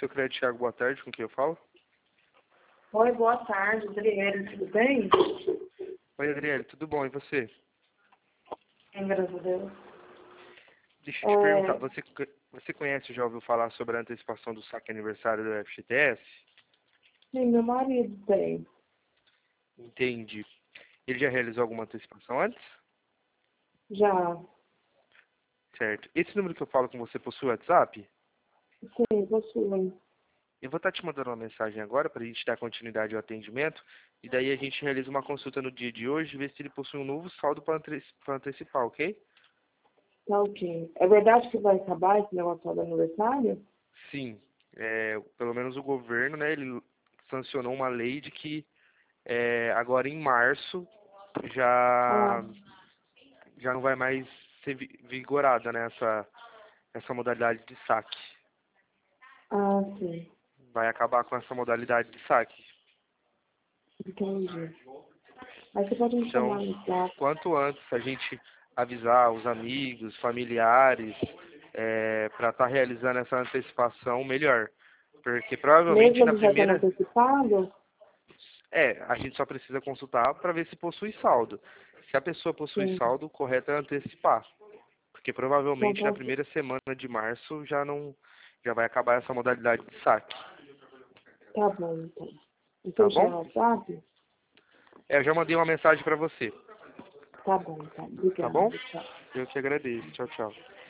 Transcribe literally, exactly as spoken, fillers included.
Seu Crédito Thiago, boa tarde, com quem eu falo? Oi, boa tarde, Adriele, tudo bem? Oi, Adriele, tudo bom, e você? Bem, graças a Deus. Deixa eu te É, perguntar, você, você conhece, já ouviu falar sobre a antecipação do saque aniversário do F G T S? sim, meu marido tem. Entendi. Ele já realizou alguma antecipação antes? Já, Certo. Esse número que eu falo com você possui WhatsApp? sim, possui. Eu vou estar te mandando uma mensagem agora para a gente dar continuidade ao atendimento e daí a gente realiza uma consulta no dia de hoje e vê se ele possui um novo saldo para antecipar, ok? Tá ok. É verdade que vai acabar esse negócio do aniversário? Sim. É, pelo menos o governo, né, ele sancionou uma lei de que é, agora em março Ah, já, já não vai mais ser vi- vigorada, né, essa, essa modalidade de saque. ah, sim, Vai acabar com essa modalidade de saque. entendi. Aí você pode me chamar Então, no WhatsApp. quanto antes a gente avisar os amigos, familiares, para estar realizando essa antecipação, melhor. Porque provavelmente Mesmo na ele já tendo primeira. antecipado? É, a gente só precisa consultar para ver se possui saldo. Se a pessoa possui Sim, saldo, o correto é antecipar. Porque então provavelmente tá na ok. primeira semana de março já não já vai acabar essa modalidade de saque. Tá bom, então. Você Tá me chama no bom? WhatsApp? É, eu já mandei uma mensagem para você. Tá bom, então. Tá Obrigada, bom? tchau. Eu que agradeço. Tchau, tchau.